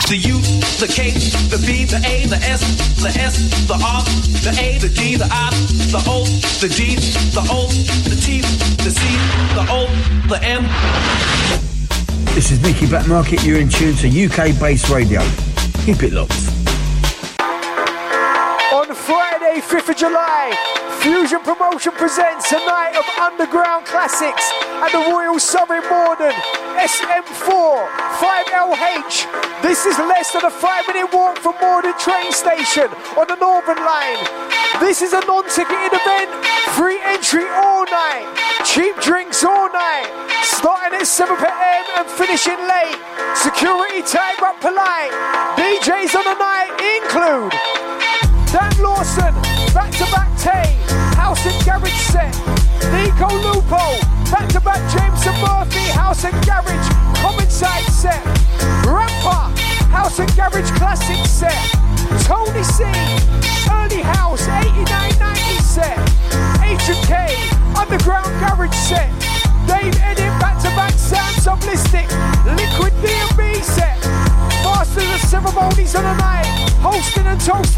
the U, the K, the B, the A, the S, the R, the A, the D, the I, the O, the G, the O, the T, the C, the O, the M. This is Mickey Blackmarket. You're in tune to UK-based radio. Keep it locked. On Friday, 5th of July, Fusion Promotion presents a night of underground classics at the Royal Surrey Morden, SM4, 5LH. This is less than a 5-minute walk from Morden train station on the Northern Line. This is a non-ticketed event, free entry all night, cheap drinks all night, starting at 7 p.m. and finishing late. Security tag up polite. DJs on the night include Dan Lawson, back-to-back Tay, House and Garage set. Nico Lupo, back-to-back James and Murphy, House and Garage, Common Side set. Rampa, House and Garage Classic set. Tony C, Early House, 89-90 set. H&K, Underground Garage set. Dave Eddin, back-to-back Sam Sublistic, Liquid D&B set. Masters of Ceremonies on the night, hosting and toasting